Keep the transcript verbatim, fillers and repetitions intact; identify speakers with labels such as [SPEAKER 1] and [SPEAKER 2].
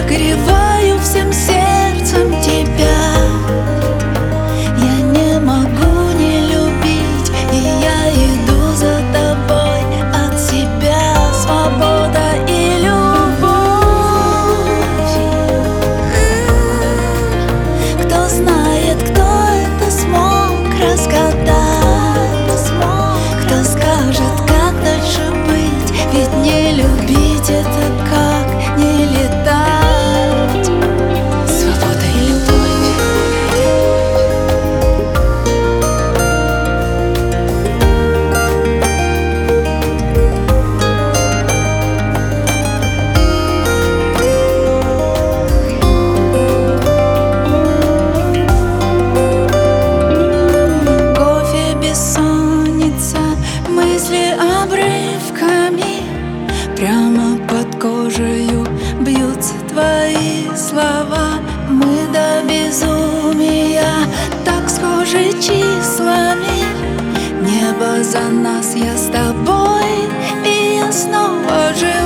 [SPEAKER 1] согреваю всем сердцем тебя. Я не могу не любить, и я иду за тобой от себя. Свобода и любовь. Кто знает, кто это смог разгадать? Кто скажет, как дальше быть? Ведь не любить — это как не летать. Свобода и любовь. Кофе, бессонница, мысли обрывками. Прямо под кожею бьются твои слова. Мы до безумия так схожи числами. Небо за нас, я с тобой, и я снова живу.